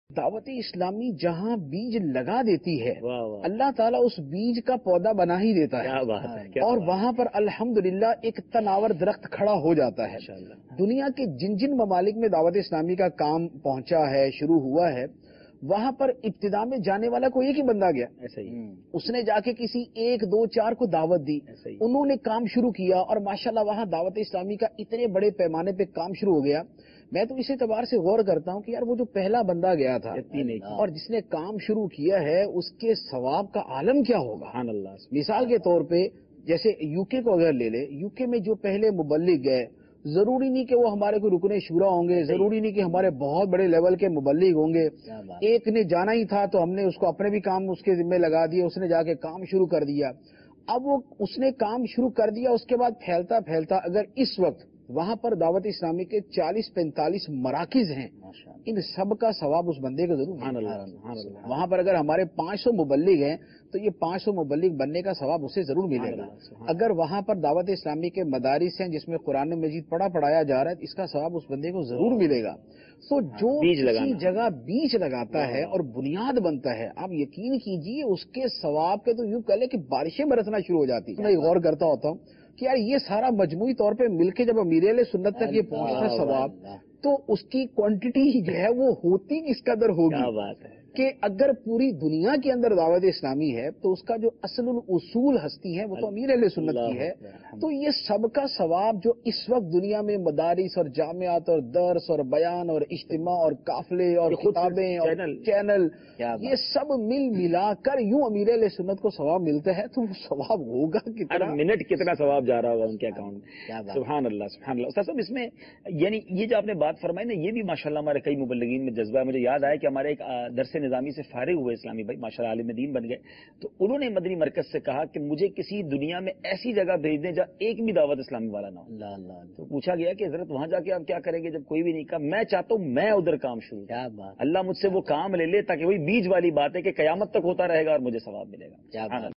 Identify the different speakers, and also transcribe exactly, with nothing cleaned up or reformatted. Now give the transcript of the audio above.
Speaker 1: دعوت اسلامی جہاں بیج لگا دیتی ہے
Speaker 2: واہ واہ،
Speaker 1: اللہ تعالیٰ اس بیج کا پودا بنا ہی دیتا
Speaker 2: کیا
Speaker 1: ہے،
Speaker 2: بات ہے، کیا
Speaker 1: اور
Speaker 2: بات ہے،
Speaker 1: وہاں پر الحمدللہ ایک تناور درخت کھڑا ہو جاتا ہے۔
Speaker 2: ماشاءاللہ۔
Speaker 1: دنیا کے جن جن ممالک میں دعوت اسلامی کا کام پہنچا ہے، شروع ہوا ہے، وہاں پر ابتدا میں جانے والا کوئی ایک ہی بندہ گیا،
Speaker 2: ایسا ہی
Speaker 1: اس نے جا کے کسی ایک دو چار کو دعوت دی،
Speaker 2: ایسا ہی
Speaker 1: انہوں نے کام شروع کیا، اور ماشاءاللہ وہاں دعوت اسلامی کا اتنے بڑے پیمانے پہ کام شروع ہو گیا۔ میں تو اس اعتبار سے غور کرتا ہوں کہ یار وہ جو پہلا بندہ گیا تھا
Speaker 2: یقین نہیں
Speaker 1: اور جس نے کام شروع کیا ہے، اس کے ثواب کا عالم کیا ہوگا۔
Speaker 2: سبحان اللہ۔
Speaker 1: مثال کے طور پہ جیسے یو کے کو اگر لے لے، یو کے میں جو پہلے مبلغ گئے، ضروری نہیں کہ وہ ہمارے کوئی رکن شورا ہوں گے، ضروری نہیں کہ ہمارے بہت بڑے لیول کے مبلغ ہوں گے، ایک نے جانا ہی تھا تو ہم نے اس کو اپنے بھی کام اس کے ذمہ لگا دیا، اس نے جا کے کام شروع کر دیا۔ اب وہ اس نے کام شروع کر دیا، اس کے بعد پھیلتا پھیلتا اگر اس وقت وہاں پر دعوت اسلامی کے چالیس پینتالیس مراکز ہیں، ان سب کا ثواب اس بندے کو ضرور
Speaker 2: سبحان
Speaker 1: ملے
Speaker 2: اللہ، سبحان اللہ۔
Speaker 1: گا۔ وہاں پر اگر ہمارے پانچ سو مبلغ ہیں تو یہ پانچ سو مبلغ بننے کا ثواب اسے ضرور ملے گا۔ اگر وہاں پر دعوت اسلامی کے مدارس ہیں جس میں قرآن مجید پڑھا پڑھایا جا رہا ہے، اس کا ثواب اس بندے کو ضرور ملے گا۔ سو جو کسی جگہ بیج لگاتا ہے اور بنیاد بنتا ہے، آپ یقین کیجئے اس کے ثواب کے تو یوں کہہ لیں کہ بارشیں برسنا شروع ہو جاتی ہیں۔ میں غور کرتا ہوتا ہوں کہ یار یہ سارا مجموعی طور پہ مل کے جب امیر علیہ سنت تک یہ پہنچتا ہے ثواب، تو اس کی کوانٹٹی جو ہے وہ ہوتی کس قدر ہوگی۔
Speaker 2: کیا بات ہے
Speaker 1: کہ اگر پوری دنیا کے اندر دعوت اسلامی ہے تو اس کا جو اصل الاصول ہستی ہے وہ تو امیر علیہ سنت کی ہے۔ تو یہ سب کا ثواب جو اس وقت دنیا میں مدارس اور جامعات اور درس اور بیان اور اجتماع اور قافلے اور کتابیں اور چینل، یہ سب مل ملا کر یوں امیر علیہ سنت کو ثواب ملتا ہے، تو وہ ثواب ہوگا
Speaker 2: ہر
Speaker 1: کتنا،
Speaker 2: منٹ کتنا ثواب جا رہا ہوگا ان کے اکاؤنٹ میں۔ سبحان اللہ، سبحان اللہ۔ استاد صاحب، اس میں یعنی یہ جو آپ نے بات فرمائی نا، یہ بھی ماشاءاللہ ہمارے کئی مبلغین میں جذبہ ہے۔ مجھے یاد آیا کہ ہمارے ایک درس نظامی سے فارغ ہوئے اسلامی بھائی، ماشاءاللہ عالم دین بن گئے، تو انہوں نے مدنی مرکز سے کہا کہ مجھے کسی دنیا میں ایسی جگہ بھیج دیں جہاں ایک بھی دعوت اسلامی والا نہ ہو۔ تو پوچھا گیا کہ حضرت وہاں جا کے آپ کیا کریں گے جب کوئی بھی نہیں؟ کہا میں چاہتا ہوں میں ادھر کام شروع کروں، اللہ مجھ سے وہ کام لے لے تاکہ وہی بیج والی بات ہے کہ قیامت تک ہوتا رہے گا اور مجھے ثواب ملے گا۔